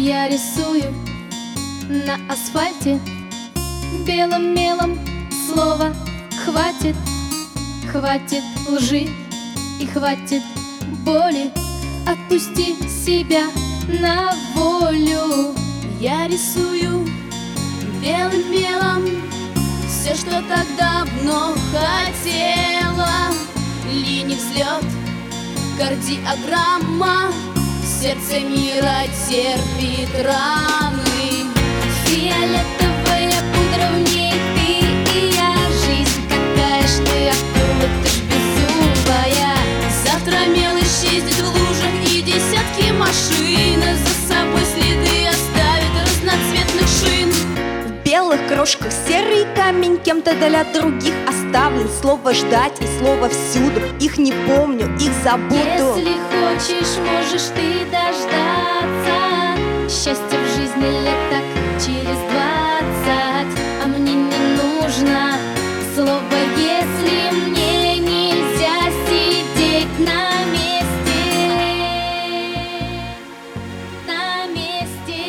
Я рисую на асфальте белым мелом слово «хватит». Хватит лжи и хватит боли. Отпусти себя на волю. Я рисую белым мелом все, что так давно хотела. Линий взлет, кардиограмма, сердце мира терпит раны. Фиолетовая пудра, в ней ты и я. Жизнь какая ж ты, акула, ты ж беззубая. Завтра мел исчезнет в лужах, и десятки машин за собой следы оставит разноцветных шин. В белых крошках серый камень кем-то для других оставлен. Слово «ждать» и слово «всюду». Их не помню, их забуду. Если хочешь, можешь ты дождаться счастья в жизни лет так через 20. А мне не нужно слово «если». Мне нельзя сидеть на месте. На месте.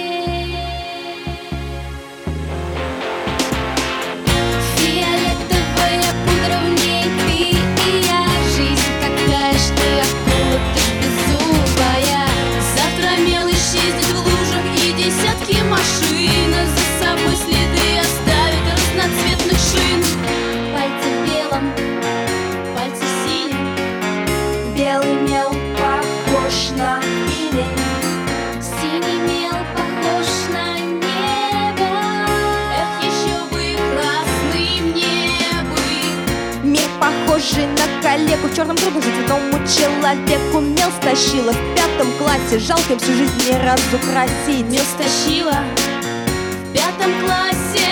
Фиолетовая пудра, в ней ты и я. Жизнь какая ж ты, акула, ты ж беззубая. Завтра мел исчезнет в лужах, и десятки машин за собой следы оставит разноцветных шин. Пальцы в белом, Пальцы синим, Белый мел похож на иней. синий мел похож на небо. эх, еще бы красным небо. Мир похожий на коллегу. В черном круге заведенному человеку. Мел стащила в 5 классе. Жалко им всю жизнь не разукрасить. Мел стащила в 5 классе.